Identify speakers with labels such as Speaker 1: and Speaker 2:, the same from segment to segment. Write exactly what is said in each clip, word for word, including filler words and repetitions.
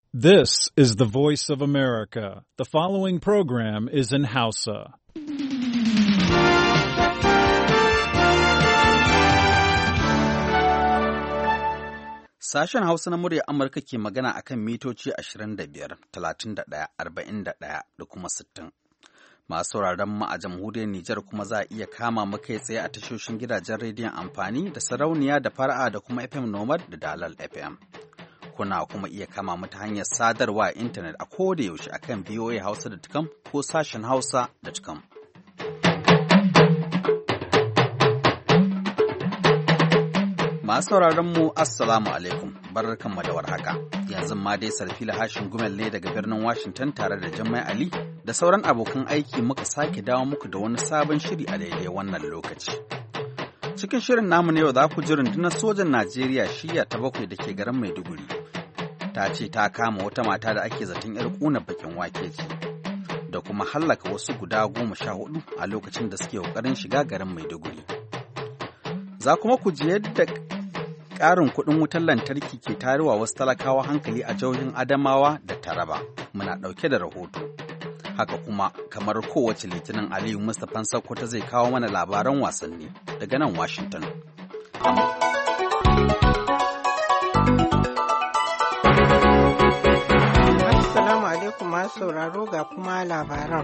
Speaker 1: This is the voice of America. The following program is in Hausa.
Speaker 2: Sashen Hausa na muryar Amurka ke magana akan mitoci ashirin da biyar, talatin da ɗaya, arba'in da ɗaya da kuma sittin. Masu sauraron mu a jamhuriyar Nijar kuma za a iya kama mu kai tsaye a tashoshin gidajen rediyon amfani da sarauniya da fara'a da kuma F M Nomad da Dalal F M. Kuna kuma iya kama mu ta hanyar sadarwa a intanet a koda yaushe akan v o a hausa dot com ko sashen hausa dot com. Masu sauraron mu assalamu alaikum, barkanmu da warhaka. Yanzu ma dai Sarfila Hashin Gumel ne daga birnin Washington tare da Jummai Ali da sauran abokan aiki muka sake dawo muku da wani sabon shiri a daidai wannan lokaci. Cikin shirin namu ne yau za ku ji rundunar sojan Najeriya shiya ta bakwai da ke garin Maiduguri. Ta ce ta kama wata mata da ake zaton 'yar ƙunar bakin wake ce, da kuma hallaka wasu guda goma sha hudu a lokacin da suke ƙoƙarin shiga garin Maiduguri. Za kuma ku ji yadda ƙarin kuɗin wutar lantarki ke tarewa wasu talakawa hankali a jihohin Adamawa da Taraba. Muna ɗauke da rahoto. Haka kuma, kamar kowace Litinin Aliyu Mustapha Sokoto zai kawo mana labaran wasanni daga nan Washington.
Speaker 3: Assalamu alaikum masu sauraro ga kuma labaran.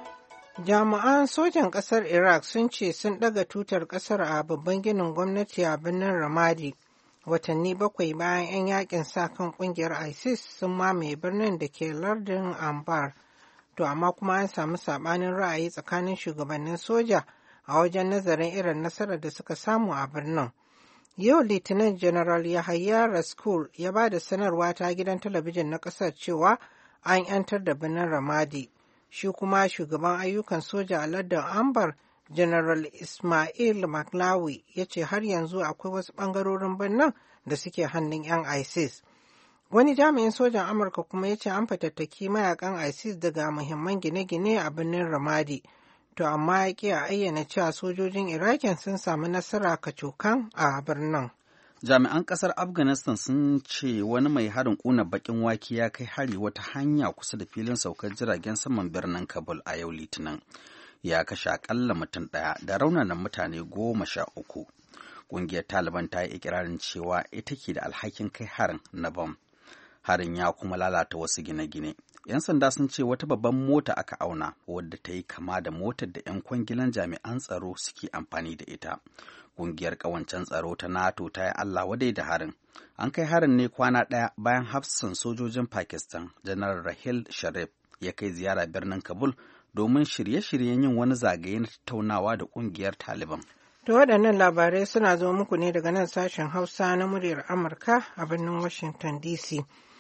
Speaker 3: Jami'an sojan ƙasar Iraq sun ce sun ɗaga tutar ƙasar a babban ginin gwamnati a birnin Ramadi. Watanni bakwai bayan 'yan yakin sa kan ƙungiyar ISIS sun mamaye birnin da ke lardin Anbar. To amma kuma an samu saɓanin ra'ayi tsakanin shugabannin soja a wajen nazarin irin nasarar da suka samu a birnin. Yau Litinin General Yahaya Raskul ya ba da sanarwa ta gidan talabijin na ƙasar cewa an 'yantar da birnin Ramadi. Shi kuma shugaban ayyukan soja a lardin Anbar, General Ismail Maklawi, ya ce har yanzu akwai wasu ɓangarorin birnin da suke hannun 'yan ISIS. Wani jami'in sojan Amurka kuma ya ce an fatattaki mayakan ISIS daga muhimman gine-gine a birnin Ramadi. To amma ya ƙi a ayyana cewa sojojin Iraƙin sun samu nasara kacokan a birnin.
Speaker 2: Jami'an ƙasar Afghanistan sun ce wani mai harin ƙuna baƙin wake ya kai hari wata hanya kusa da filin saukar jiragen saman birnin Kabul a yau Litinin. Ya kashe aƙalla mutum ɗaya da raunanan mutane goma sha uku. Ƙungiyar Taliban ta yi ikirarin cewa ita ke da alhakin kai harin na bam. Harin ya kuma lalata wasu gine-gine. 'Yan sanda sun ce wata babban mota aka auna wadda ta yi kama da motar da 'yan kwangilan jami'an tsaro suke amfani da ita. Ƙungiyar ƙawancen tsaro ta NATO ta yi Allah wadai da harin. An kai harin ne kwana ɗaya bayan hafsan sojojin Pakistan, Janar Rahil Sharif, ya kai ziyara birnin Kabul domin shirye-shiryen yin wani zagaye na tattaunawa da ƙungiyar Taliban.
Speaker 3: To waɗannan labarai suna zo muku ne daga nan sashen Hausa na muryar Amurka a birnin Washington D C.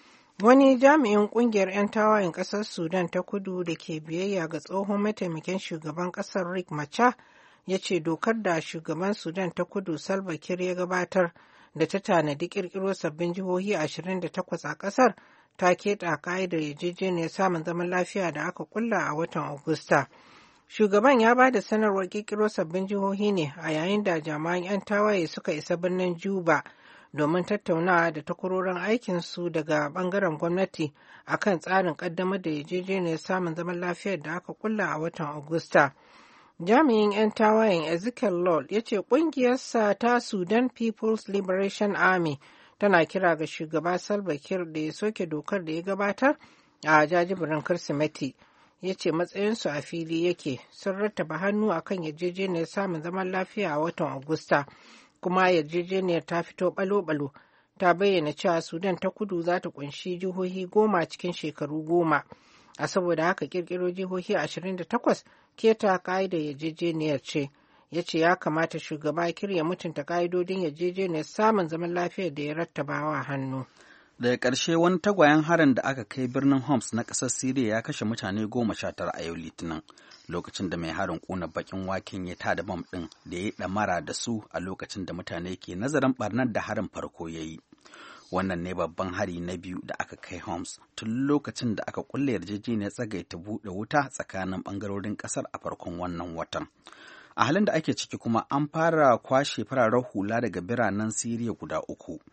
Speaker 3: Wani jami'in ƙungiyar 'yan tawayen ƙasar Sudan ta kudu da ke biyayya ga tsohon mataimakin shugaban ƙasar Riek Machar ya ce dokar da shugaban Sudan ta kudu Salva Kiir ya gabatar da ta tanadi ƙirƙiro sabbin jihohi ashirin da takwas a ƙasar ta keɗa ƙa'idar yarjejeniyar samun zaman lafiya da aka kulla a watan Agusta. Shugaban ya ba da sanarwar ƙirƙiro sabbin jihohi ne a yayin da jami'an 'yan tawaye suka isa birnin Juba domin tattaunawa da takwarorin aikinsu daga ɓangaren gwamnati akan tsarin ƙaddamar da yarjejeniyar samun zaman lafiyar da aka kulla a watan Agusta. Jami'in 'yan tawayen Ezekiel Lord ya ce ƙungiyarsa ta Sudan People's Liberation Army tana kira ga shugaba Salva Kiir da ya soke dokar da ya gabatar a jajibirin Kirsimeti. Ya ce matsayinsu a fili yake sun rattaba hannu akan yarjejeniyar samun zaman lafiya a watan Agusta, kuma yarjejeniyar ta fito balo-balo ta bayyana cewa Sudan ta kudu za ta kunshi jihohi goma cikin shekaru goma. A saboda haka kirkiro jihohi ashirin da takwas keta ka'idar yarjejeniyar ce. Ya ce ya kamata shugaba Kiir ya mutunta ka'idodin yarjejeniyar samun zaman lafiyar da ya rattabawa hannu.
Speaker 2: Daga ƙarshe wani tagwayen harin da aka kai birnin Homs na ƙasar Siriya ya kashe mutane goma sha tara a yau Litinin, lokacin da mai harin ƙuna baƙin waken ya tada bam ɗin da ya yi ɗamara da su a lokacin da mutane ke nazarin ɓarnar da harin farko ya yi. Wannan ne babban hari na biyu da aka kai Homs tun lokacin da aka kulle yarjejeniyar tsagaita buɗe wuta tsakanin ɓangarorin ƙasar a farkon wannan watan. A halin da ake ciki kuma an fara kwashe fararen hula daga biranen Siriya guda uku.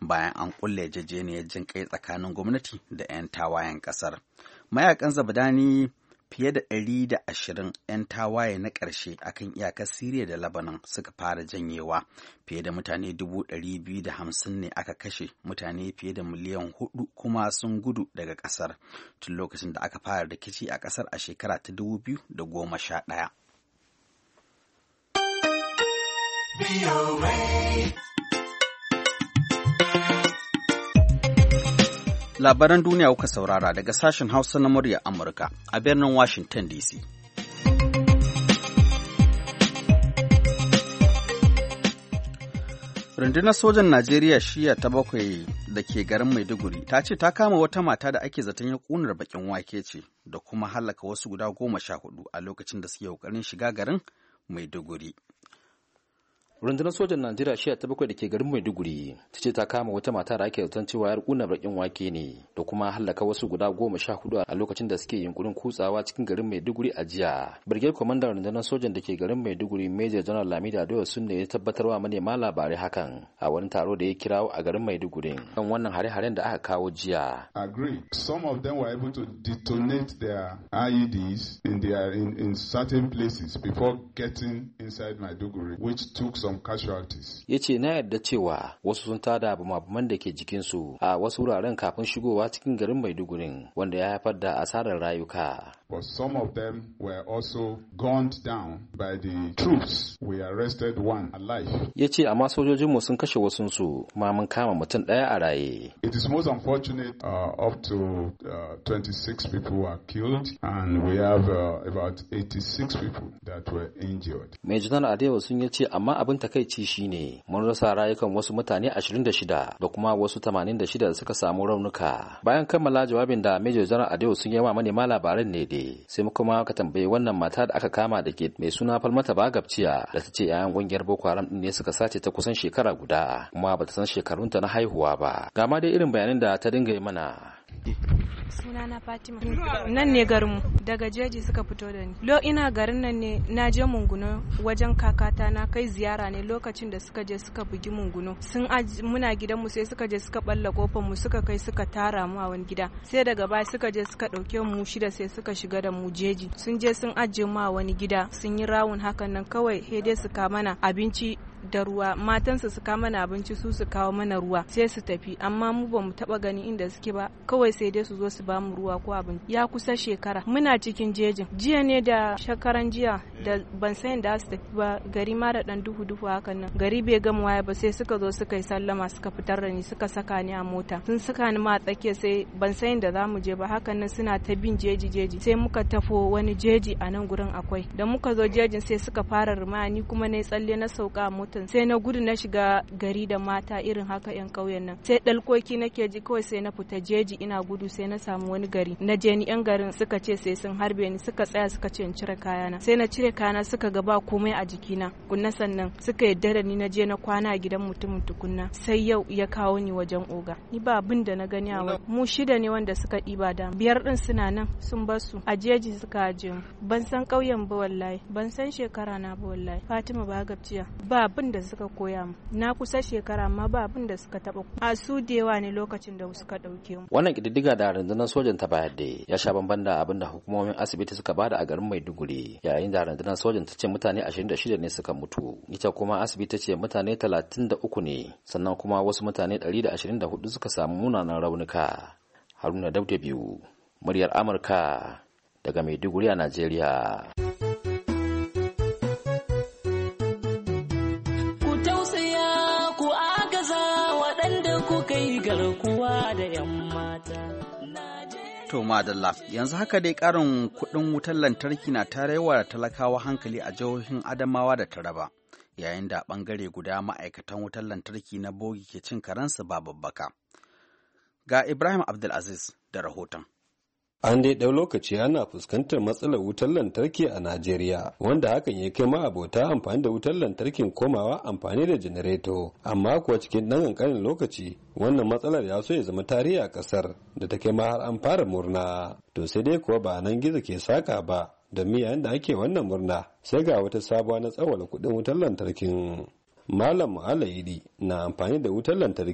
Speaker 2: bayan an kulle yarjejeniyar jin kai tsakanin gwamnati da 'yan tawayen ƙasar. Mayakan Zabadani fiye da ɗari da ashirin 'yan tawaye na ƙarshe akan iyakar Siriya da Lebanon suka fara janyewa. Fiye da mutane dubu ɗari biyu da hamsin ne aka kashe, mutane fiye da miliyan hudu kuma sun gudu daga ƙasar tun lokacin da aka fara rikici a ƙasar a shekara ta dubu biyu da goma sha ɗaya. Labaran duniya kuka saurara daga sashen Hausa na murya Amurka a birnin Washington D C. Rundunar sojan Najeriya shiya ta bakwai da ke garin Maiduguri ta ce ta kama wata mata da ake zaton ya ƙunar bakin wake ce da kuma hallaka wasu guda goma sha hudu a lokacin da suke ƙoƙarin shiga garin Maiduguri.
Speaker 4: Rundunar sojan Najeriya shiya ta bakwai da ke garin Maiduguri ta ce ta kama wata mata da ake zaton cewa yar kuna bakin wake ne da kuma hallaka wasu guda goma sha hudu a lokacin da suke yunkurin kutsawa cikin garin Maiduguri a jiya. Brigade Commander rundunar sojan da ke garin Maiduguri Major General Lamida Adewa Sunne ya tabbatarwa manema labarai hakan a wani taro da ya kirawo a garin Maiduguri kan wannan hare-haren da aka kawo jiya.
Speaker 5: Agree. Some of them were able to detonate their I E Ds in their in, in certain places before getting inside Maiduguri, which took some casualties.
Speaker 4: Ya ce na yarda cewa wasu sun tada bumabuman da ke jikinsu a wasu wuraren kafin shigowa cikin garin Maiduguri wanda ya haifar da asarar rayuka.
Speaker 5: But some of them were also gunned down by the troops. We arrested one alive.
Speaker 4: Ya ce amma sojojinmu sun kashe wasunsu kuma mun kama mutum ɗaya a raye.
Speaker 5: It is most unfortunate uh, up to uh, twenty-six people were killed and we have uh, about eighty-six people that were injured.
Speaker 4: Mai Janar Adewa sun ya ce amma abin takaici shine mun rasa rayukan wasu mutane ashirin da shida da kuma wasu tamanin da shida da suka samu raunuka. Bayan kammala jawabin da Major General Adewa sun yi wa manema labaran ne dai sai kuma ka tambaye wannan mata da aka kama da ke mai suna Falmata Bagabciya da ta ce yayan kungiyar Boko Haram din ne suka sace ta kusan shekara guda kuma bata san shekarunta na haihuwa ba. Ga ma dai irin bayanin da ta dinga yi mana.
Speaker 6: Sunana Fatima. Nan ne garinmu daga jeji suka fito da ni. Lo ina garin nan ne na je Munguno wajen kakata na kai ziyara ne lokacin da suka je suka bugi Munguno. Sun muna gidanmu sai suka je suka balla kofar mu suka kai suka tara mu a wani gida. Sai daga baya suka je suka dauke mu shida sai suka shiga da mu jeji. Sun je sun ajiye mu a wani gida sun yi rawun hakan nan kawai he dai su ka mana abinci da ruwa matansa su kawo mana abinci su su kawo mana ruwa sai su tafi amma mu ba mu taba gani inda suke ba kawai sai dai su zo su ba mu ruwa ko abinci. Ya kusa shekara muna cikin jejin jiya ne da shekaran jiya da ban san da su tafi ba gari ma da dan duhu duhu hakan nan gari bai gama waya ba sai suka zo suka yi sallama suka fitar da ni suka saka ni a mota sun saka ni ma tsakiya sai ban san da za mu je ba hakan nan suna ta bin jeji jeji sai muka tafo wani jeji a nan gurin akwai da muka zo jejin sai suka fara rumani kuma na tsalle na sauka a mota sai na gudu na shiga gari da mata irin haka yan ƙauyen nan sai dalkoki nake ji kawai sai na fita jeji ina gudu sai na samu wani gari na je ni yan garin suka ce sai sun harbe ni suka tsaya suka ce in cire kayana sai na cire kayana suka ga ba komai a jikina kunna sannan suka yadda da ni na je na kwana a gidan mutumin tukunna sai yau ya kawo ni wajen oga ni ba abin da na gani a mu shida ne wanda suka ɗiba da biyar din suna nan sun bar su a jeji suka aje mu ban san ƙauyen ba wallahi ban san shekara na ba wallahi Fatima Bagabciya ba abin da suka koya mu na kusa shekara amma ba abin da suka taba a su dewa ne lokacin da suka dauke mu.
Speaker 4: Wannan kididdiga da rundunar sojan ta bayar da ya sha bamban da abin da hukumomin asibiti suka bada a garin Maiduguri yayin da rundunar sojan ta ce mutane ashirin da shida ne suka mutu ita kuma asibiti ce mutane talatin da uku ne sannan kuma wasu mutane ɗari da ashirin da hudu suka samu munanan raunuka. Haruna Dauda biyu muryar Amurka daga Maiduguri a Najeriya.
Speaker 2: garkuwa da 'yan mata. To madalla, yanzu haka dai ƙarin kuɗin wutar lantarki na tarewa da talakawa hankali a jihohin Adamawa da Taraba, yayin da ɓangare guda ma'aikatan wutar lantarki na bogi ke cin karensu ba babbaka. Ga Ibrahim Abdulaziz da rahoton.
Speaker 7: An dai ɗau lokaci ana fuskantar matsalar wutar lantarki a Najeriya, wanda hakan ya kai ma abota amfani da wutar lantarkin komawa amfani da janareto. Amma kuwa cikin ɗan ƙanƙanin lokaci, wannan matsalar ya so ya zama tarihi a ƙasar da ta kai ma har an fara murna. To sai dai kuwa ba nan gizo ke saka ba, da yayin da ake wannan murna, sai ga wata sabuwa na tsawala kuɗin wutar lantarkin. Malam Alayidi na amfani da wutar lantarki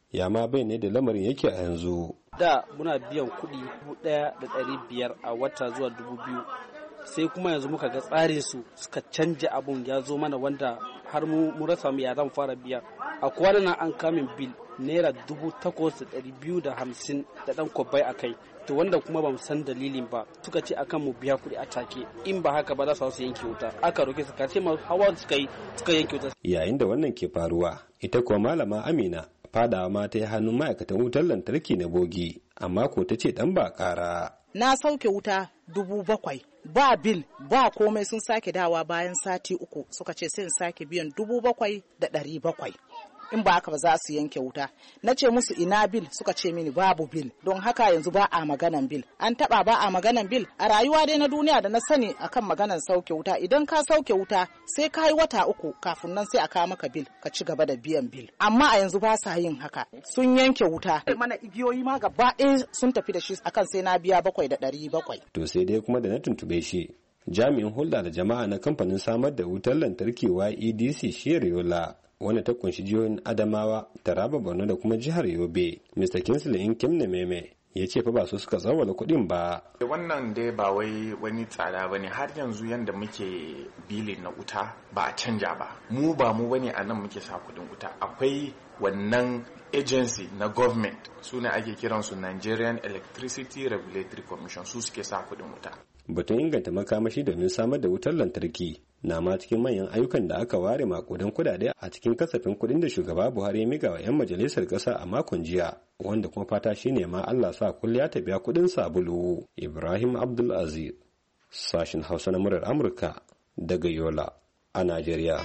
Speaker 7: ya ma bai ne da lamarin yake a yanzu.
Speaker 8: Da muna biyan kuɗi dubu ɗaya da ɗari biyar a wata zuwa dubu biyu, sai kuma yanzu muka ga tsarin su suka canja abun ya zo mana wanda har mu rasa mu ya zan fara biya. A kwanan nan an kamin bil naira dubu takwas da ɗari biyu da hamsin da ɗan kwabbai a kai, to wanda kuma ba mu san dalilin ba suka ce akan mu biya kuɗi a take, in ba haka ba za su yanke wuta. Aka roke su kace ma hawa suka yi suka yanke wuta.
Speaker 7: Yayin da wannan ke faruwa, ita kuwa malama Amina fadawa ma ta yi hannun ma'aikatan wutar lantarki na bogi, amma ko ta ce dan ba ƙara.
Speaker 9: Na sauke wuta dubu bakwai ba bil ba komai, sun sake dawa bayan sati uku suka ce sai in sake biyan dubu bakwai da ɗari bakwai. In ba haka ba za su yanke wuta. Na ce musu ina bil, suka ce mini babu bil, don haka yanzu ba a maganan bil. An taba ba a maganan bil a rayuwa dai na duniya da na sani akan maganan sauke wuta. Idan ka sauke wuta sai ka yi wata uku kafin nan sai a kawo maka bil ka ci gaba da biyan bil. Amma a yanzu ba sa yin haka, sun yanke wuta. Mana igiyoyi ma gaba ɗaya sun tafi da shi akan sai na biya bakwai da ɗari bakwai.
Speaker 7: To sai dai kuma da na tuntube shi jami'in hulɗa da jama'a na kamfanin samar da wutar lantarki Y E D C shiyar Yola, wanda ta kunshi jihohin Adamawa, Taraba, Borno da kuma jihar Yobe, Mister Kinsley Nkem Meme ya ce fa ba su suka tsawala kuɗin ba.
Speaker 10: Wannan dai ba wai wani tsada ba ne, har yanzu yadda muke bilin na wuta ba a canja ba. Mu ba mu bane a nan muke sa kuɗin wuta. Akwai wannan agency na government, su ne ake kiransu Nigerian Electricity Regulatory Commission, su suke sa kuɗin wuta.
Speaker 7: Batun inganta makamashi domin samar da wutar lantarki na ma cikin manyan ayyukan da aka ware makudan kudade a cikin kasafin kudin da shugaba Buhari ya miga wa 'yan majalisar ƙasa a makon jiya, wanda kuma fata shine ma Allah sa kulliya ta biya kudin sabulu. Ibrahim Abdul Aziz, sashin Hausa na murar Amurka daga Yola a Najeriya.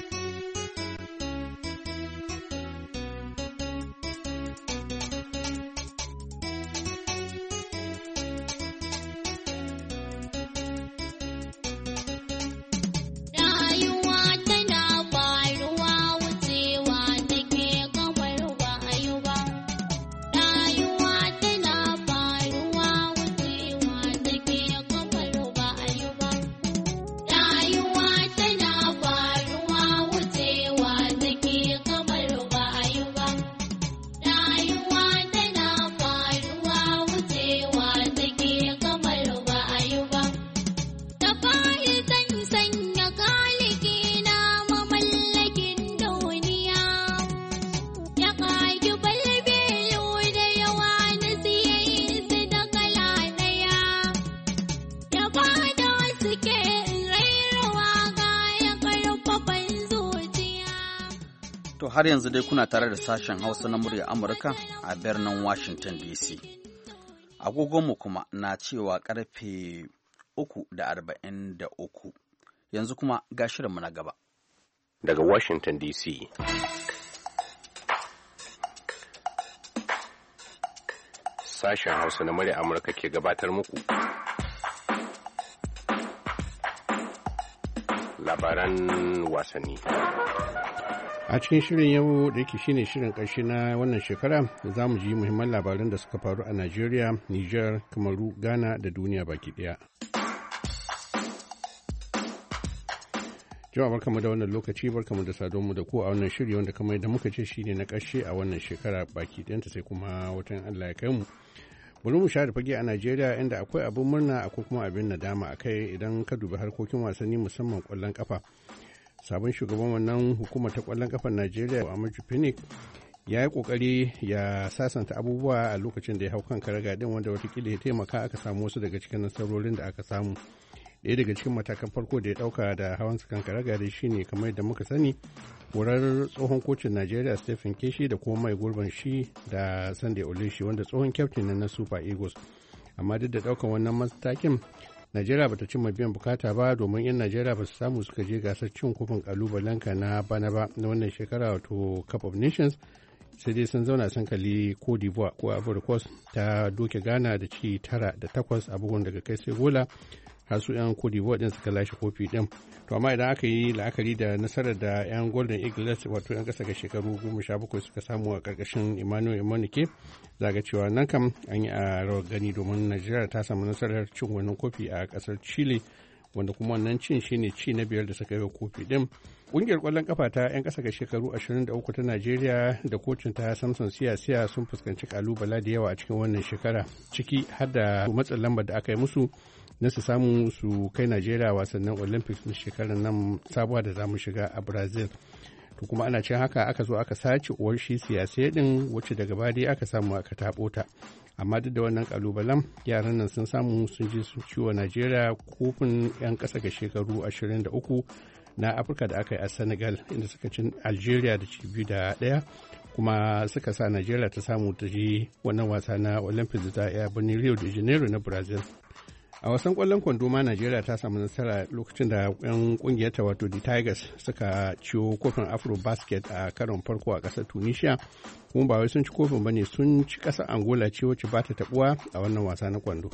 Speaker 2: Har yanzu dai kuna tare da sashen Hausa na murya Amurka a birnin Washington D C. Agogonmu kuma na cewa karfe uku da arba'in da uku. Yanzu kuma ga shirinmu na gaba.
Speaker 11: Daga Washington D C. Sashen Hausa na murya Amurka ke gabatar muku labaran wasanni.
Speaker 12: A cikin shirin yau da yake shine shirin ƙarshe na wannan shekara, za mu ji muhimman labaran da suka faru a Najeriya, Nijar, Kamaru, Ghana da duniya baki ɗaya. Jama'a barkamu da wannan lokaci, barkamu da sadonmu da ku a wannan shiri wanda kamar da muka ce shine na ƙarshe a wannan shekara baki ɗayanta, sai kuma watan Allah ya kai mu. Bari mu share fage a Najeriya inda akwai abin murna akwai kuma abin nadama akai idan ka dubi harkokin wasanni musamman ƙwallon ƙafa. Sabon shugaban wannan hukumar ta kwallon kafar Najeriya Amaju Pinnick ya yi kokari ya sasanta abubuwa a lokacin da ya hau kan karaga din, wanda watakila ya taimaka aka samu wasu daga cikin nasarorin da aka samu. Ɗaya daga cikin matakan farko da ya ɗauka da hawan kan karaga da shine kamar da muka sani horar tsohon kocin Najeriya Stephen Keshi da kuma mai gurban shi da Sunday Oleshi wanda tsohon kyaftin na Super Eagles. Amma duk da ɗaukan wannan matakin Najeriya bata cimma biyan bukata ba, domin yan Najeriya ba su samu suka je gasar cin kofin kalubalenka na bana ba na wannan shekara, wato Cup of Nations, sai dai sun zauna sun kalli Cote d'Ivoire ko Ivory Coast ta doke Ghana da ci tara da takwas a bugun daga kai sai gola, har su yan Cote d'Ivoire din suka lashe kofi din. To amma idan aka yi la'akari da nasarar da yan Golden Eagles wato yan kasa ga shekaru goma sha bakwai suka samu a karkashin Emmanuel Emonike, za ga cewa nan kam an yi a rawar gani, domin Najeriya ta samu nasarar cin wannan kofi a kasar Chile wanda kuma wannan cin shine ci na biyar da suka yi wa kofi din. Ƙungiyar ƙwallon kafa ta 'yan ƙasa ga shekaru ashirin da uku ta Najeriya da kocin ta Samson Siyasiya sun fuskanci kalubala da yawa a cikin wannan shekara, ciki har da matsin lambar da aka yi musu na su samu su kai Najeriya wasannin Olympics na shekarar nan sabuwa da za mu shiga a Brazil. To kuma ana cin haka aka zo aka sace uwar shi Siyasiya din, wacce daga baya aka samu aka taɓo ta. Amma duk da wannan kalubalen yaran nan sun samu sun je sun ciwo Najeriya kofin 'yan ƙasa ga shekaru ashirin da uku na Afirka da aka yi a Senegal, inda suka cin Algeria da ci biyu da ɗaya, kuma suka sa Najeriya ta samu ta je wannan wasa na Olympics da ta yi a birnin Rio de Janeiro na Brazil. A wasan kwallon kwando ma Najeriya ta samu nasara lokacin da 'yan kungiyar ta wato the Tigers suka ciwo kofin Afro Basket a karon farko a ƙasar Tunisia, kuma ba wai sun ci kofin bane, sun ci ƙasar Angola ce wacce ba ta tabuwa a wannan wasa na kwando.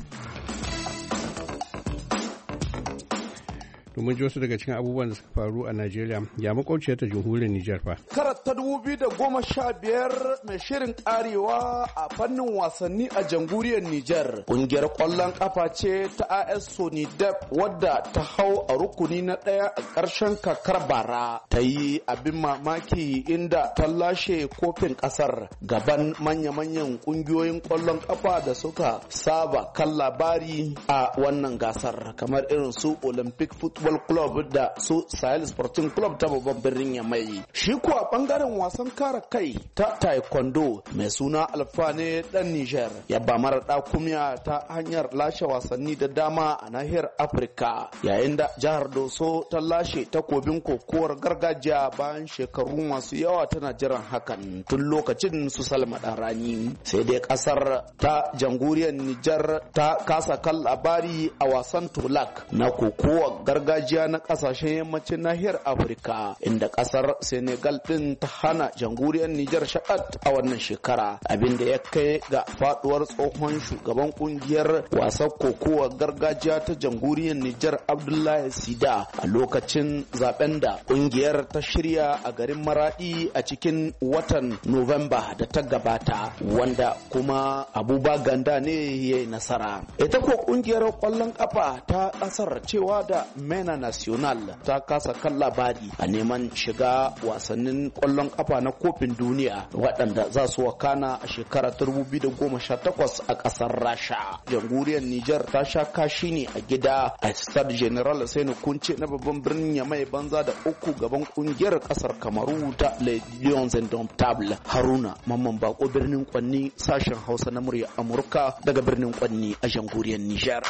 Speaker 12: domin ji wasu daga cikin abubuwan da suka faru a Najeriya, ya makwabciyar ta jamhuriyar Nijar fa.
Speaker 13: Karar ta dubu biyu da goma sha biyar mai shirin karewa a fannin wasanni a jamhuriyar Nijar. Kungiyar kwallon kafa ce ta A S Sonidep wadda ta hau a rukuni na ɗaya a ƙarshen kakar bara. Ta yi abin mamaki inda ta lashe kofin ƙasar gaban manya-manyan kungiyoyin kwallon kafa da suka saba kan labari a wannan gasar kamar irin su Olympic Football Club da su Sahel Sporting Club ta babban birnin Yamai. Shi kuwa bangaren wasan kare kai ta taekwondo mai suna Alfane dan Niger ya ba mara dakumiya ta hanyar lashe wasanni da dama a nahiyar Afirka, yayin da jihar Doso ta lashe takobin kokowar gargajiya bayan shekaru masu yawa tana jiran hakan tun lokacin su Salma dan Rani. Sai dai kasar ta jamhuriyar Niger ta kasa kan labari a wasan Tolak na kokowar gargajiya gargajiya na kasashen yammacin nahiyar Afirka, inda kasar Senegal din ta hana jamhuriyar Nijar shakat a wannan shekara, abin da ya kai ga faduwar tsohon shugaban kungiyar wasan kokowa gargajiya ta jamhuriyar Nijar Abdullahi Sida a lokacin zaben da kungiyar ta shirya a garin Maradi a cikin watan Nuwamba da ta gabata, wanda kuma Abuba Ganda ne ya yi nasara. Ita ko kungiyar kwallon kafa ta kasar cewa da Mena National ta kasa kan labari a neman shiga wasannin kwallon kafa na kofin duniya waɗanda za su wakana a shekara ta dubu biyu da goma sha takwas a ƙasar Rasha. Jamhuriyar Nijar ta sha kashi ne a gida a Stade General Sani Kunce na babban birnin Yamai banza da uku gaban kungiyar ƙasar Kamaru ta Les Lions Indomptables. Haruna Mamman Bako, birnin Kwanni, sashen Hausa na murya Amurka daga birnin Kwanni a jamhuriyar Nijar.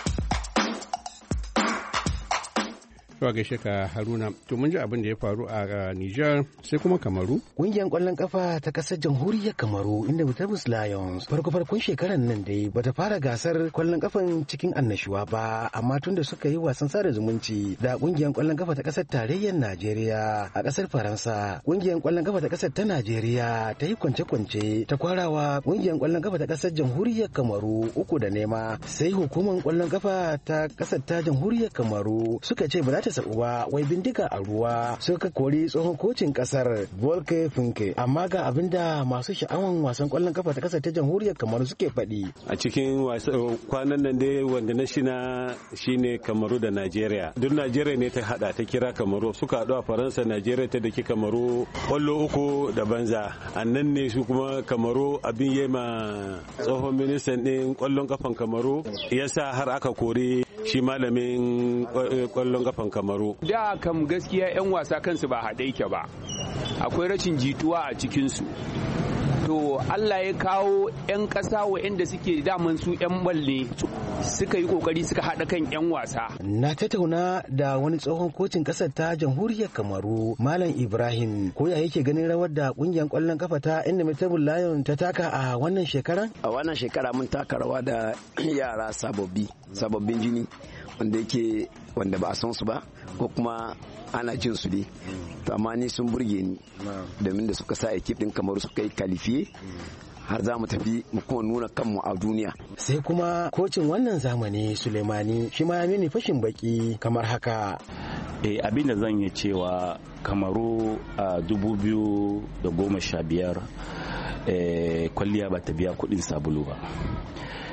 Speaker 12: To gaishe ka Haruna. To mun ji abin da ya faru a Niger sai kuma Kamaru.
Speaker 14: Kungiyar kwallon kafa ta kasar jamhuriyar Kamaru inda Mutabus Lions farko farkon shekarar nan dai bata fara gasar kwallon kafan cikin annashuwa ba, amma tun da suka yi wasan sada zumunci da kungiyar kwallon kafa ta kasar tarayyar Najeriya a kasar Faransa, kungiyar kwallon kafa ta kasar ta Najeriya ta yi kwance-kwance ta kwarawa kungiyar kwallon kafa ta kasar jamhuriyar Kamaru uku da nema, sai hukumar kwallon kafa ta kasar ta jamhuriyar Kamaru suka ce ba za ta sabu ba, wai bindiga a ruwa suka kori tsohon kocin kasar Volker Finke. Amma ga abinda masu sha'awan wasan kwallon kafa ta kasar ta jamhuriyar Kamaru suke faɗi.
Speaker 15: A cikin kwanan nan dai wanda na shina shine Kamaru da Najeriya. Duk Najeriya ne ta hada ta kira Kamaru, suka haɗu a Faransa, Najeriya ta daki Kamaru kwallo uku da banza. Annan ne su kuma Kamaru abin yema tsohon ministan ɗin kwallon kafan Kamaru yasa har aka kori shi malamin kwallon kafan Kamaru.
Speaker 16: Da kam gaskiya 'yan wasa kansu ba haɗe yake ba, akwai rashin jituwa a cikinsu. To Allah ya kawo 'yan ƙasa waɗanda suke daman su 'yan balle suka yi ƙoƙari suka haɗa kan 'yan wasa.
Speaker 14: Na tattauna da wani tsohon kocin ƙasar ta jamhuriyar Kamaru, Malam Ibrahim, ko ya yake ganin rawar da ƙungiyar ƙwallon kafa ta Indomitable Lion ta taka a wannan shekaran?
Speaker 17: A wannan shekara mun taka rawa da yara sababbi, sababbin jini wanda yake wanda ba a san su ba ko kuma ana jin su ne, to amma ni sun burge ni domin da suka sa ekip din Kamaru suka yi kalifiye har za mu tafi mu kuma nuna kanmu a duniya.
Speaker 14: Sai kuma kocin wannan zamani Sulemani shi ma ya mini fashin baki kamar haka.
Speaker 18: Eh, abin da zan yi cewa Kamaru a dubu biyu da goma sha biyar kwalliya ba ta biya kudin sabulu ba.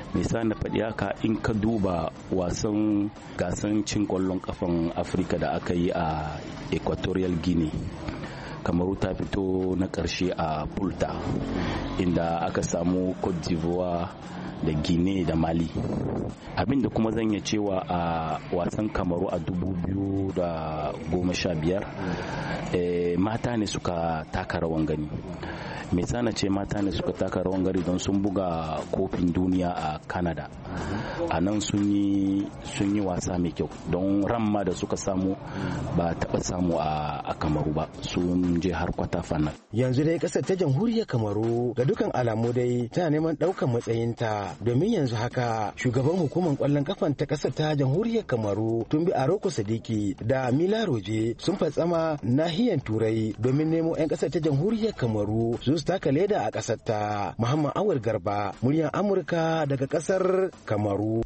Speaker 18: me sa na faɗi haka in ka duba wasan gasan cin kwallon kafan Afirka da aka yi a Equatorial Guinea, Kamaru ta fito na ƙarshe a Pulta inda aka samu Cote d'Ivoire da Guinea da Mali. Abinda kuma zan iya cewa a wasan Kamaru a dubu biyu da goma sha biyar eh, mata ne suka taka rawan gani. Me sana ce mata ne suka taka rawan gari don sun buga kofin duniya a Canada. A nan sun yi sun yi wasa mai kyau don ramma da suka samu ba taɓa samu a Kamaru ba, sun je har kwata final.
Speaker 14: Yanzu dai kasar ta jamhuriyar Kamaru ga dukan alamu dai tana neman ɗaukan matsayinta, domin yanzu haka shugaban hukumar kwallon kafan ta kasar ta jamhuriyar Kamaru Tumbi Aroko Sadiki da Mila Roje sun fatsama nahiyar Turai domin nemo 'yan kasar ta jamhuriyar Kamaru su taka leda a kasar ta. Muhammad Awal Garba, muryar Amurka daga kasar Kamaru.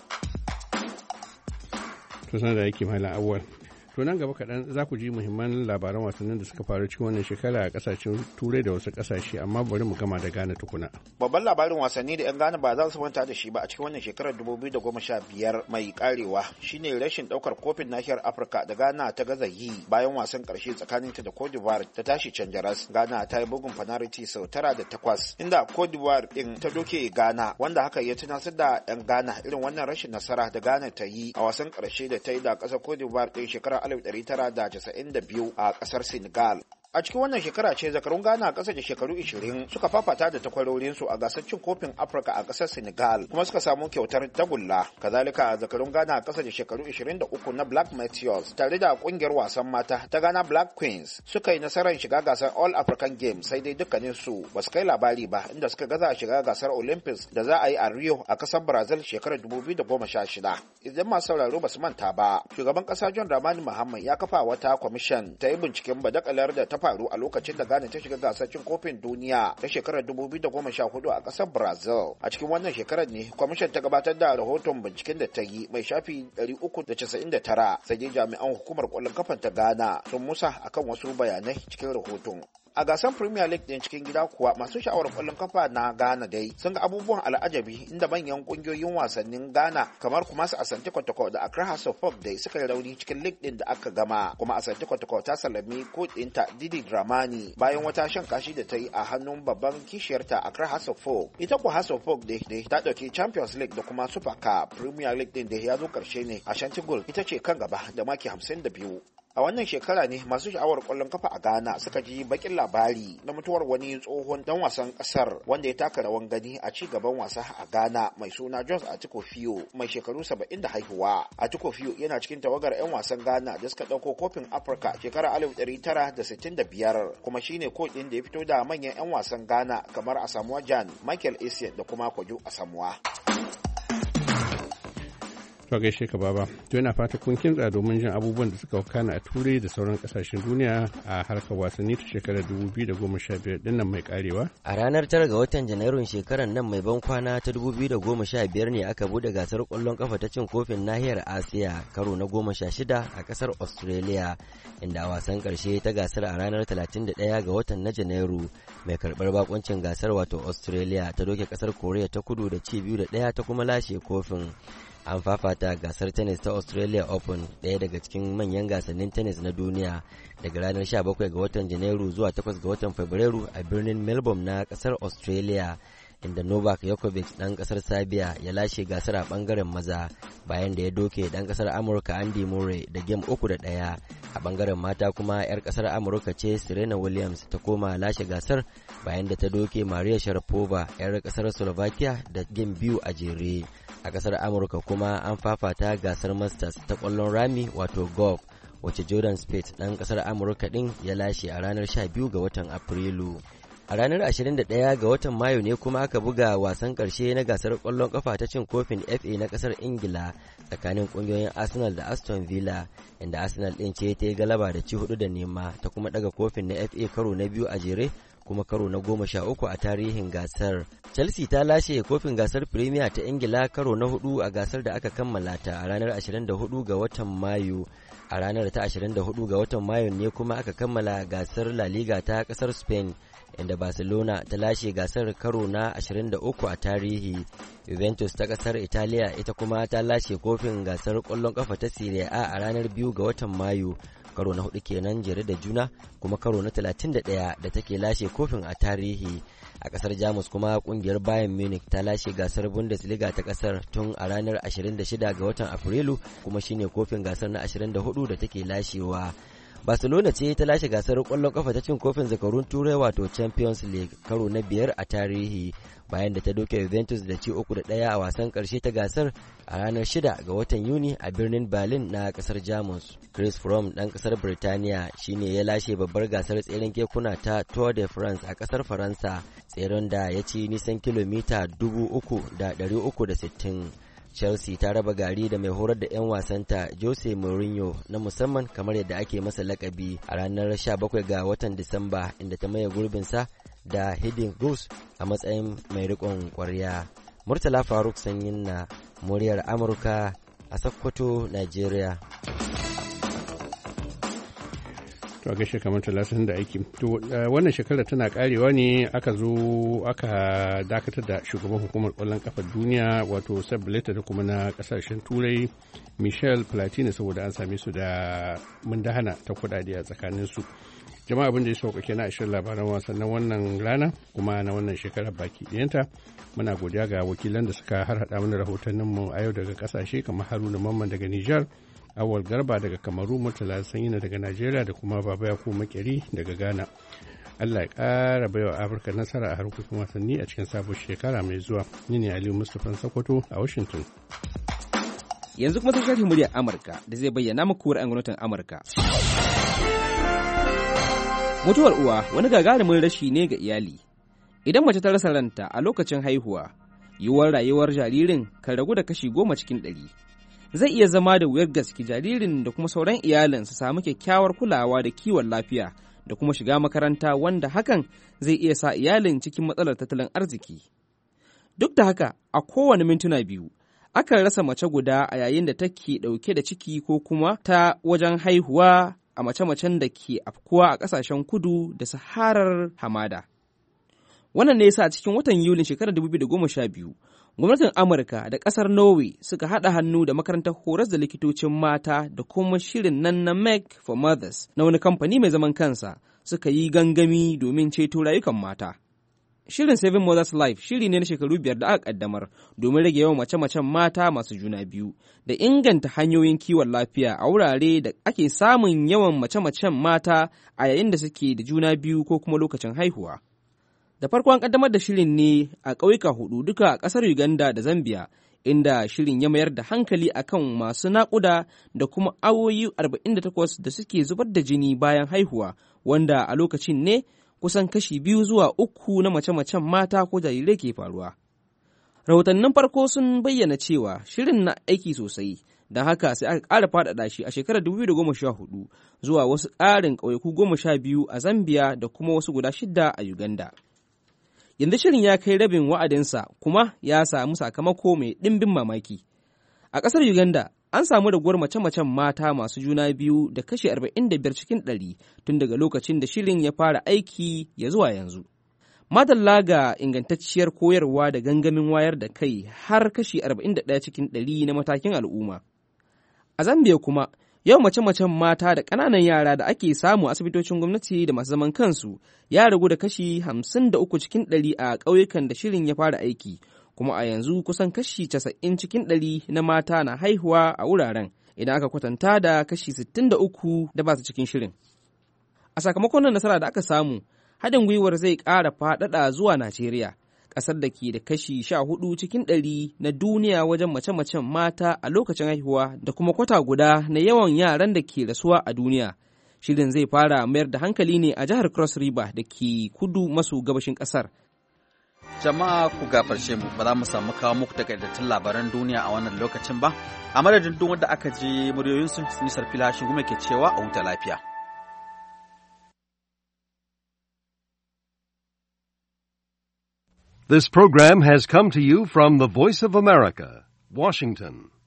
Speaker 12: To sanar da yake Malam Awal. To nan gaba kaɗan za ku ji muhimman labaran wasannin da suka faru cikin wannan shekara a ƙasashen turai da wasu ƙasashe, amma bari mu gama da Ghana tukuna.
Speaker 19: Babban labarin wasanni da 'yan Ghana ba za su manta da shi ba a cikin wannan shekarar dubu biyu da goma sha biyar mai karewa shine rashin ɗaukar kofin nahiyar Afirka da Ghana ta gaza yi bayan wasan ƙarshe tsakaninta da Cote d'Ivoire ta tashi can jaras. Ghana ta yi bugun fanariti sau tara da takwas inda Cote d'Ivoire ɗin ta doke Ghana, wanda haka ya tunasar da 'yan Ghana irin wannan rashin nasara da Ghana ta yi a wasan ƙarshe da ta yi da ƙasar Cote d'Ivoire ɗin shekarar alif ɗari tara da casa'in da biyu a ƙasar Senegal. A cikin wannan shekara ce zakarun Ghana a ƙasa da shekaru ishirin suka fafata da takwarorinsu a gasar cin kofin Afirka a ƙasar Senegal kuma suka samu kyautar tagulla. Kazalika zakarun Ghana a ƙasa da shekaru ishirin da uku na Black Meteors tare da ƙungiyar wasan mata ta Ghana Black Queens suka yi nasarar shiga gasar All African Games, sai dai dukkanin su ba su kai labari ba inda suka gaza shiga gasar Olympics da za a yi a Rio a ƙasar Brazil shekarar dubu biyu da goma sha shida. Idan masu sauraro ba su manta ba, shugaban ƙasa John Dramani Mahama ya kafa wata kwamishin ta yi binciken badakalar da ta faru a lokacin da Ghana ta shiga gasar cin kofin duniya ta shekarar dubu biyu da goma sha hudu a ƙasar Brazil. A cikin wannan shekarar ne kwamishin ta gabatar da rahoton binciken da ta yi mai shafi ɗari uku da casa'in da tara, sai dai jami'an hukumar ƙwallon kafan ta Ghana sun musa akan wasu bayanai cikin rahoton. A gasar Premier League din cikin gida kuwa masu sha'awar kwallon kafa na Ghana dai sun ga abubuwan al'ajabi inda manyan kungiyoyin wasannin Ghana kamar kuma su Asante Kotoko da Accra House of Folk dai suka yi rauni cikin league din da aka gama, kuma Asante Kotoko ta sallami coach ɗinta Didi Dramani bayan wata shan kashi da ta yi a hannun babban kishiyarta Accra House of Folk. Ita kuwa House of Folk dai ta dauki Champions League da kuma Super Cup. Premier League din da ya zo karshe ne Ashanti Gold ita ce kan gaba da maki hamsin da biyu. A wannan shekara ne masu sha'awar kwallon kafa a Ghana suka ji bakin labari na mutuwar wani tsohon dan wasan kasar wanda ya taka rawan gani a ci gaban wasa a Ghana mai suna Jones Atiko Fio mai shekaru saba'in da haihuwa. Atiko Fio yana cikin tawagar 'yan wasan Ghana da suka dauko kofin Afirka shekarar alif ɗari tara da sittin da biyar, kuma shine coach din da ya fito da manyan 'yan wasan Ghana kamar Asamoah Gyan, Michael Essien da kuma Kwajo Asamoah.
Speaker 12: To gaishe ka baba. To yana fata kun kintsa domin jin abubuwan da suka wakana a Turai da sauran kasashen duniya a harkar wasanni ta shekarar dubu biyu da goma sha biyar din nan mai karewa.
Speaker 20: A ranar tara ga watan Janairun shekarar nan mai ban kwana ta dubu biyu da goma sha biyar ne aka bude gasar kwallon kafa ta cin kofin nahiyar Asiya karo na goma sha shida a kasar Australia, inda a wasan karshe ta gasar a ranar talatin da ɗaya ga watan na Janairu mai karbar bakuncin gasar wato Australia ta doke kasar Korea ta Kudu da ci biyu da ɗaya ta kuma lashe kofin. An fafata gasar tennis ta Australia Open, ɗaya daga cikin manyan gasannin tennis na duniya, daga ranar sha bakwai ga watan Janairu zuwa takwas ga watan Fabrairu a birnin Melbourne na kasar Australia, inda Novak Djokovic ɗan kasar Serbia ya lashe gasar a ɓangaren maza bayan da ya doke ɗan kasar Amurka Andy Murray da game uku da ɗaya. A ɓangaren mata kuma 'yar kasar Amurka ce Serena Williams ta koma lashe gasar bayan da ta doke Maria Sharapova 'yar kasar Slovakia da game biyu a jere. A kasar Amurka kuma an fafata gasar Masters ta kwallon rami wato golf, wacce Jordan Spieth ɗan kasar Amurka ɗin ya lashe a ranar sha biyu ga watan Afrilu. A ranar ashirin da ɗaya ga watan Mayu ne kuma aka buga wasan ƙarshe na gasar ƙwallon ƙafa ta cin kofin F A na ƙasar Ingila tsakanin ƙungiyoyin Arsenal da Aston Villa, inda Arsenal ɗin ce ta yi galaba da ci hudu da nema ta kuma ɗaga kofin na F A karo na biyu a jere kuma karo na goma sha uku a tarihin gasar. Chelsea ta lashe kofin gasar Premier ta Ingila karo na hudu a gasar da aka kammala ta a ranar ashirin da hudu ga watan Mayu. A ranar ta ashirin da hudu ga watan Mayu ne kuma aka kammala gasar La Liga ta ƙasar Spain, inda Barcelona ta lashe gasar karo na ashirin da uku a tarihi. Juventus ta kasar Italiya ita kuma ta lashe kofin gasar ƙwallon ƙafa ta Serie A a ranar biyu ga watan Mayu, karo na hudu kenan jere da juna kuma karo na talatin da ɗaya da take lashe kofin a tarihi. A kasar Jamus kuma kungiyar Bayern Munich ta lashe gasar Bundesliga ta kasar tun a ranar ashirin da shida ga watan Afrilu, kuma shine kofin gasar na ashirin da hudu da take lashewa. Barcelona ce ta lashe gasar ƙwallon ƙafa ta cin kofin zakarun Turai wato Champions League karo na biyar a tarihi, bayan da ta doke Juventus da ci uku da ɗaya a wasan ƙarshe ta gasar a ranar shida ga watan Yuni a birnin Berlin na ƙasar Jamus. Chris Froome ɗan ƙasar Birtaniya shine ya lashe babbar gasar tseren kekuna ta Tour de France a ƙasar Faransa, tseren da ya ci nisan kilomita dubu uku da ɗari uku da sittin. Chelsea ta raba gari da mai horar da 'yan wasanta Jose Mourinho na musamman kamar yadda ake masa lakabi a ranar sha bakwai ga watan Disamba, inda ta maye gurbinsa da Hidden Goose a matsayin mai riƙon ƙwarya. Murtala Faruk Sanyin na muryar Amurka a Sokoto, Nigeria.
Speaker 12: To a gaishe kamar talatin da aiki. To wannan shekara tana karewa ne aka zo aka dakatar da shugaban hukumar kwallon kafar duniya wato Sepp Blatter da kuma na kasashen turai Michel Platini saboda an same su da mundahana ta kudade a tsakanin su. Jama'a abin da ya sauka kenan a shirin labaran wasan na wannan rana kuma na wannan shekarar baki ɗayanta. Muna godiya ga wakilan da suka harhaɗa mana rahotannin mu a yau daga kasashe kamar Haruna Mamman daga Nijar, Awal Garba daga Kamaru, Murtala Sanyina daga Najeriya da kuma Baba Yakubu Makeri daga Ghana. Allah ya ƙara baiwa Afirka nasara a harkokin wasanni a cikin sabon shekara mai zuwa. Ni ne Aliyu Mustapha Sokoto a Washington.
Speaker 21: Yanzu kuma sai sharhin muryar Amurka da zai bayyana muku ra'ayin gwamnatin Amurka. Mutuwar uwa wani gagarumin rashi ne ga iyali. Idan mace ta rasa ranta a lokacin haihuwa, yiwuwar rayuwar jaririn kan ragu da kashi goma cikin ɗari. Zai iya zama da wuyar gaske jaririn da kuma sauran iyalin su samu kyakkyawar kulawa da kiwon lafiya da kuma shiga makaranta, wanda hakan zai iya sa iyalin cikin matsalar tattalin arziki. Duk da haka, a kowane mintuna biyu, akan rasa mace guda a yayin da take ɗauke da ciki ko kuma ta wajen haihuwa a mace-macen da ke afkuwa a ƙasashen kudu da saharar hamada. Wannan ne yasa cikin watan Yulin shekarar dubu biyu da goma sha biyu, gwamnatin Amurka da ƙasar Norway suka haɗa hannu da makarantar horas da likitocin mata da kuma shirin nan na Make for Mothers na wani kamfani mai zaman kansa suka yi gangami domin ceto rayukan mata. Shirin Saving Mothers Life shiri ne na shekaru biyar da aka kaddamar domin rage yawan mace-macen mata masu juna biyu da inganta hanyoyin kiwon lafiya a wurare da ake samun yawan mace-macen mata a yayin da suke da juna biyu ko kuma lokacin haihuwa. Da farko an kaddamar da shirin ne a ƙauyuka hudu duka a ƙasar Uganda da Zambia, inda shirin ya mayar da hankali akan masu naƙuda da kuma awoyi arba'in da takwas da suke zubar da jini bayan haihuwa, wanda a lokacin ne kusan kashi biyu zuwa uku na mace-macen mata ko jarirai ke faruwa. Rahotannin farko sun bayyana cewa shirin na aiki sosai, don haka sai aka ƙara faɗaɗa shi a shekarar dubu biyu da goma sha hudu zuwa wasu ƙarin ƙauyaku goma sha biyu a Zambia da kuma wasu guda shida a Uganda. Yanzu shirin ya kai rabin wa'adinsa kuma ya samu sakamako mai ɗimbin mamaki. A ƙasar Uganda, an samu raguwar mace-macen mata masu juna biyu da kashi arba'in da biyar cikin ɗari tun daga lokacin da shirin ya fara aiki ya zuwa yanzu. Madalla ga ingantacciyar koyarwa da gangamin wayar da kai har kashi arba'in da ɗaya cikin ɗari na matakin al'umma. A Zambia kuma, yau mace-macen mata da ƙananan yara da ake samu asibitocin gwamnati da masu zaman kansu ya ragu da kashi hamsin da uku cikin ɗari a ƙauyukan da shirin ya fara aiki, kuma a yanzu kusan kashi casa'in cikin ɗari na mata na haihuwa a wuraren idan aka kwatanta da kashi sittin da uku da ba su cikin shirin. A sakamakon nasara da aka samu, haɗin gwiwar zai ƙara faɗaɗa zuwa Najeriya, ƙasar da ke da kashi sha hudu cikin ɗari na duniya wajen mace-macen mata a lokacin haihuwa da kuma kwata guda na yawan yaran da ke rasuwa a duniya. Shirin zai fara mayar da hankali ne a jihar Cross River da ke kudu maso gabashin ƙasar.
Speaker 2: Jama'a ku gafarce mu, ba za mu samu kawo muku takaitattun labaran duniya a wannan lokacin ba. A madadin duk wanda aka je muryoyinsu, Nisar Filashin Gume ke cewa a huta lafiya.
Speaker 22: This program has come to you from the Voice of America, Washington.